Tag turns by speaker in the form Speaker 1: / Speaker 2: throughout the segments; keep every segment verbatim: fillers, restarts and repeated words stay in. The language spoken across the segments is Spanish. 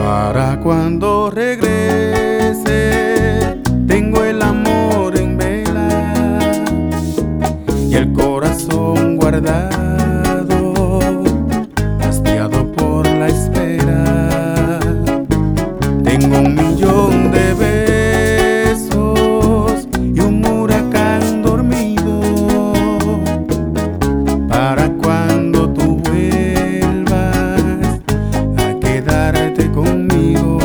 Speaker 1: Para cuando regrese, tengo el amor en vela y el corazón guardado, hastiado por la espera. Tengo un millón de besos y un huracán dormido para cuando tú vuelvas a quedarte conmigo.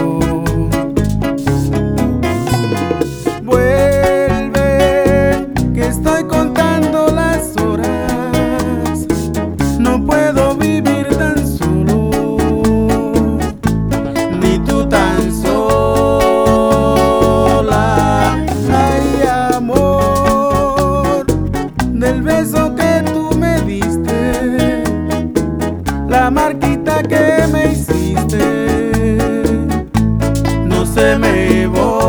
Speaker 1: Vuelve, que estoy contando las horas, no puedo vivir tan solo, ni tú tan sola. Ay, amor, del beso que tú me diste, la marquita que me hiciste, no se me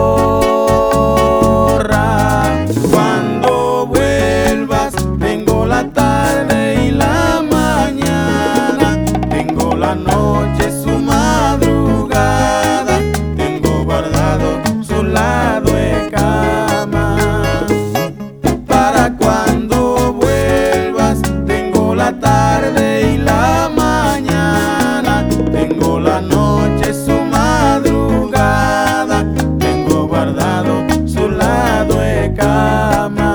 Speaker 1: borra. Cuando vuelvas, tengo la tarde y la mañana, tengo la noche, su madrugada, tengo guardado su lado de cama. Para cuando vuelvas, tengo la tarde y la mañana, tengo la noche, su madrugada, tengo guardado su lado de cama.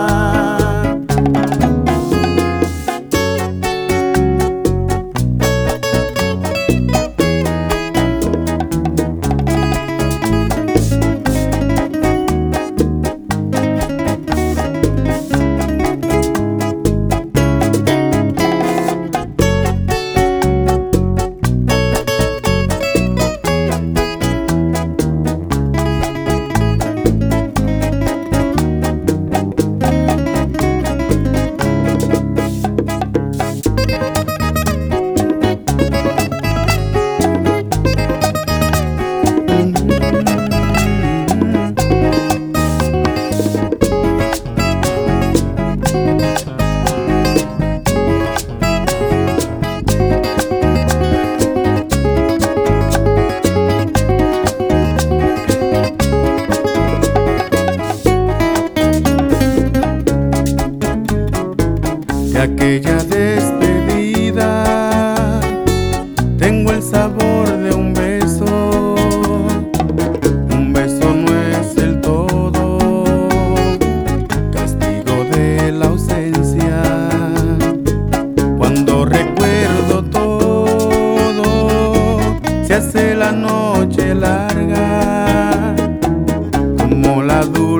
Speaker 1: De aquella despedida tengo el sabor de un beso. Un beso no es el todo, castigo de la ausencia. Cuando recuerdo todo, se hace la noche larga como la dulce